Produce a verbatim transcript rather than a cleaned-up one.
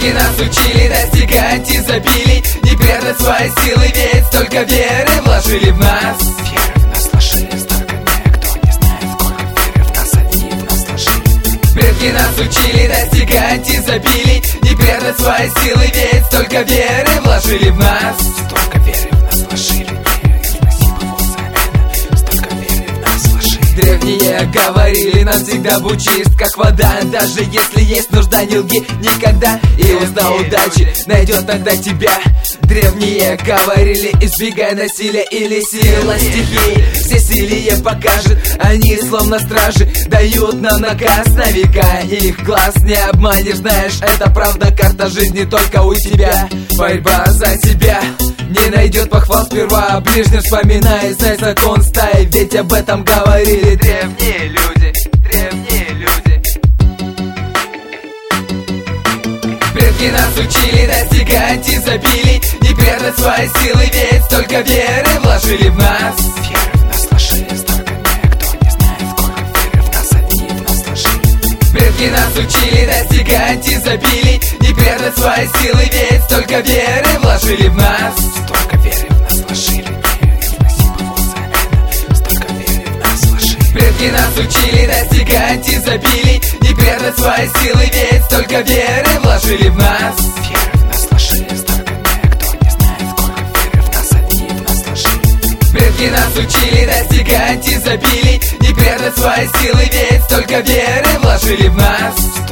Предки нас учили достигать изобилий, не предать свои силы, ведь столько веры вложили в нас. Веры в нас вложили столько, никто не знает, сколько веры в нас одни в нас вложили. Предки нас учили достигать изобилий, не предать свои силы, ведь столько веры вложили в нас. Столько веры в нас вложили, спасибо вот за это, столько веры в нас вложили. Древние говорили, нам всегда будь чист, как вода. Даже если есть нужда, не лги никогда, и узна удачи найдет тогда тебя. Древние говорили, избегай насилия или сила стихий. Всесилие покажет, они словно стражи дают нам наказ на века. Их глаз не обманешь, знаешь, это правда, карта жизни только у тебя. Борьба за себя не найдет похвал сперва, ближний вспоминай, знай закон стаи, ведь об этом говорили древние люди, древние люди. Предки нас учили достигать изобилий, не предать свои силы, ведь столько веры вложили в нас. Веры в нас вложили столько, никто не знает, сколько веры в нас одни в нас вложили. Предки нас учили достигать изобилий, не предать свои силы, ведь столько веры вложили в нас. Столько веры в нас вложили, спасибо вот за это, столько веры в нас вложили. Предки нас учили достигать изобилий, не предать свои силы, ведь столько веры вложили в нас. Веры в нас вложили столько, никто не знает, сколько веры в нас одни в нас вложили. Предки нас учили достигать изобилий, не предать свои силы, ведь столько веры вложили в нас.